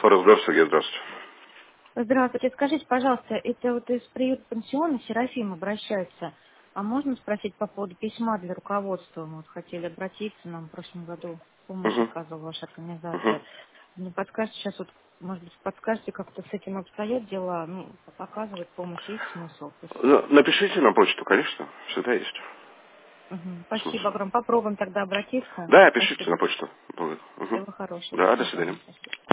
Разговор, Сергей, здравствуйте. Здравствуйте. Скажите, пожалуйста, это вот из приюта пансиона Серафим обращается. А можно спросить по поводу письма для руководства? Мы вот хотели обратиться, нам в прошлом году помощь Угу. оказывала ваша Угу. организация. Не подскажете сейчас, вот, может быть, подскажете, как-то с этим обстоят дела? Ну, оказывать помощь есть смысл? Напишите на почту, конечно, всегда есть Спасибо смысл. огромное. Попробуем тогда обратиться. Да, пишите на Спасибо. почту. Угу. Всего хорошего. До Да, до свидания. свидания. Спасибо.